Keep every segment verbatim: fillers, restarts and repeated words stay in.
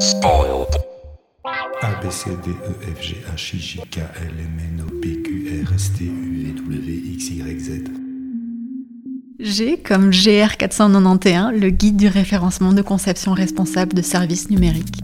A, B, C, D, E, F, G, H, I, J, K, L, M, N, O, P, Q, R, S, T, U, V, W, X, Y, Z. G comme G R quatre cent quatre-vingt-onze, le guide du référencement de conception responsable de services numériques.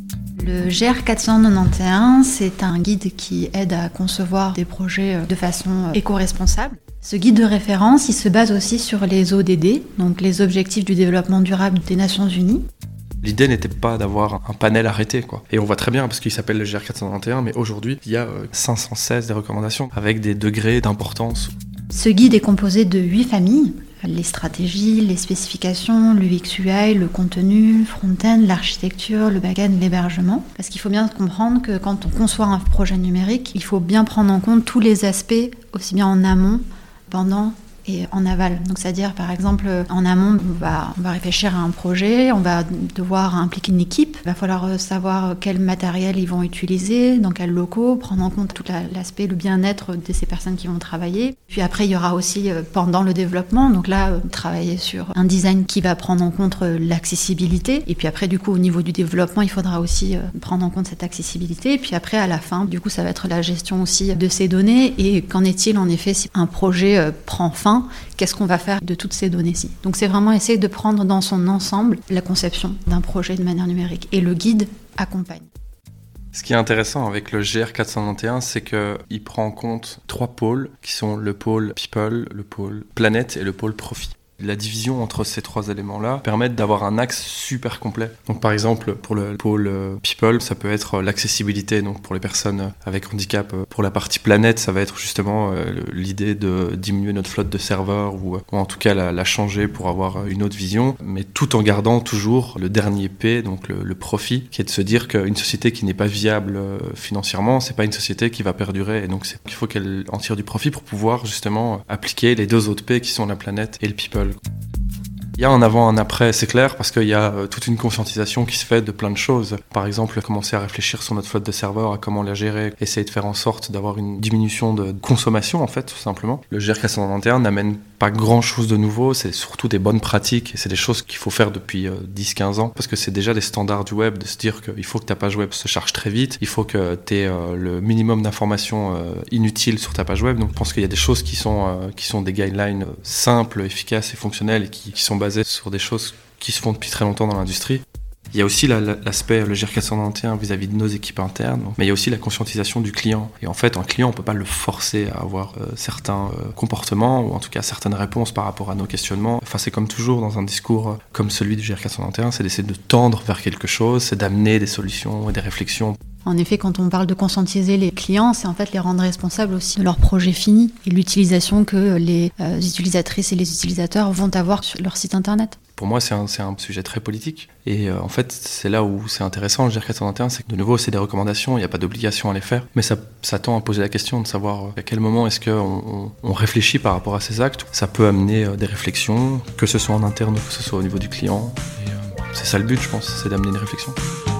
Le G R quatre cent quatre-vingt-onze, c'est un guide qui aide à concevoir des projets de façon éco-responsable. Ce guide de référence, il se base aussi sur les O D D, donc les objectifs du développement durable des Nations Unies. L'idée n'était pas d'avoir un panel arrêté, quoi. Et on voit très bien, parce qu'il s'appelle le G R quatre cent quatre-vingt-onze, mais aujourd'hui, il y a cinq cent seize des recommandations, avec des degrés d'importance. Ce guide est composé de huit familles. Les stratégies, les spécifications, l'U X U I, le contenu, le front-end, l'architecture, le back-end, l'hébergement. Parce qu'il faut bien comprendre que quand on conçoit un projet numérique, il faut bien prendre en compte tous les aspects, aussi bien en amont, pendant et en aval. Donc c'est-à-dire par exemple en amont, on va, on va réfléchir à un projet, on va devoir impliquer une équipe, il va falloir savoir quel matériel ils vont utiliser, dans quels locaux, prendre en compte tout la, l'aspect, le bien-être de ces personnes qui vont travailler. Puis après il y aura aussi pendant le développement, donc là travailler sur un design qui va prendre en compte l'accessibilité. Et puis après du coup au niveau du développement, il faudra aussi prendre en compte cette accessibilité. Et puis après à la fin, du coup ça va être la gestion aussi de ces données. Et qu'en est-il en effet si un projet prend fin? Qu'est-ce qu'on va faire de toutes ces données-ci? Donc c'est vraiment essayer de prendre dans son ensemble la conception d'un projet de manière numérique. Et le guide accompagne. Ce qui est intéressant avec le G R quatre cent quatre-vingt-onze, c'est qu'il prend en compte trois pôles, qui sont le pôle people, le pôle planète et le pôle profit. La division entre ces trois éléments-là permet d'avoir un axe super complet. Donc par exemple, pour le pôle people, ça peut être l'accessibilité, donc pour les personnes avec handicap. Pour la partie planète, ça va être justement l'idée de diminuer notre flotte de serveurs ou, ou en tout cas la, la changer pour avoir une autre vision, mais tout en gardant toujours le dernier P, donc le, le profit, qui est de se dire qu'une société qui n'est pas viable financièrement, c'est pas une société qui va perdurer. Et donc c'est, il faut qu'elle en tire du profit pour pouvoir justement appliquer les deux autres P qui sont la planète et le people. Il y a un avant, un après, c'est clair, parce qu'il y a toute une conscientisation qui se fait de plein de choses. Par exemple, commencer à réfléchir sur notre flotte de serveurs, à comment la gérer, essayer de faire en sorte d'avoir une diminution de consommation, en fait, tout simplement. Le G R quatre cent quatre-vingt-onze n'amène pas grand-chose de nouveau, c'est surtout des bonnes pratiques, et c'est des choses qu'il faut faire depuis dix à quinze ans, parce que c'est déjà des standards du web, de se dire qu'il faut que ta page web se charge très vite, il faut que tu aies le minimum d'informations inutiles sur ta page web. Donc je pense qu'il y a des choses qui sont, qui sont des guidelines simples, efficaces et fonctionnelles, et qui, qui sont basées sur des choses qui se font depuis très longtemps dans l'industrie. Il y a aussi la, la, l'aspect, le G R quatre cent quatre-vingt-onze vis-à-vis de nos équipes internes, mais il y a aussi la conscientisation du client. Et en fait, un client, on ne peut pas le forcer à avoir euh, certains euh, comportements, ou en tout cas certaines réponses par rapport à nos questionnements. Enfin, c'est comme toujours dans un discours euh, comme celui du G R quatre cent quatre-vingt-onze, c'est d'essayer de tendre vers quelque chose, c'est d'amener des solutions et des réflexions. En effet, quand on parle de conscientiser les clients, c'est en fait les rendre responsables aussi de leur projet fini et de l'utilisation que les euh, utilisatrices et les utilisateurs vont avoir sur leur site internet. Pour moi, c'est un, c'est un sujet très politique. Et euh, en fait, c'est là où c'est intéressant, le G R quatre cent quatre-vingt-onze, c'est que de nouveau, c'est des recommandations, il n'y a pas d'obligation à les faire. Mais ça, ça tend à poser la question de savoir à quel moment est-ce qu'on on, on réfléchit par rapport à ces actes. Ça peut amener euh, des réflexions, que ce soit en interne ou que ce soit au niveau du client. Et euh, c'est ça le but, je pense, c'est d'amener une réflexion.